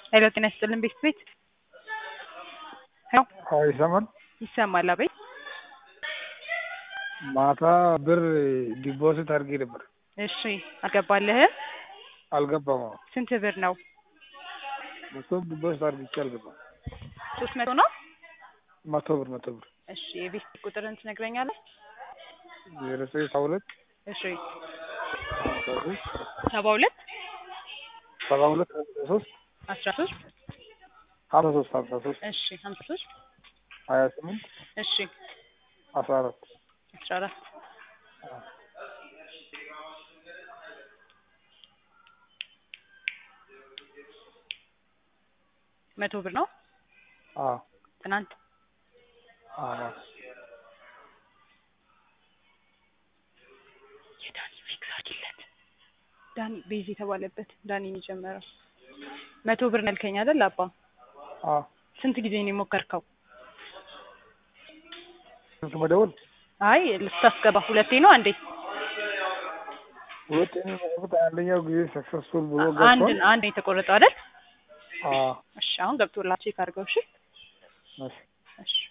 ሄሎ ጤና ይስጥልን ቤት ሄሎ ይሰማል? ይሰማል አቤት። ማታ ብር ዲፖዚት አድርጌ ነበር። እሺ አልገባልህም? አልገባም። ስንት ብር ነው? መቶ ዲፖዚት አድርጌ አልገባም። 300 ነው? መቶ ብር። እሺ የቤት ቁጥርን ትነግረኛለህ? 0972 እሺ 72 13 13 53 እሺ 53 28 እሺ 14 መቶ ብር ነው? ትናንት የዳኒ ፊክስ አድርጊለት። ዳኒ ቤዝ የተባለበት ዳኒ የሚጀምረው 100 ብር ነልከኝ አይደል አባ? ስንት ጊዜ ነው የሞከርከው? ስንት መደወል? አይ ልታስገባ ሁለቴ ነው አንዴ? ሁለቴ ነው። አንደኛው ጊዜ ሰክሰስፉል ብሎ ገብቷል። አንድ የተቆረጠው አይደል? አዎ እሺ አሁን ገብቶላችሁ ቼክ አድርገው። እሺ እሺ እሺ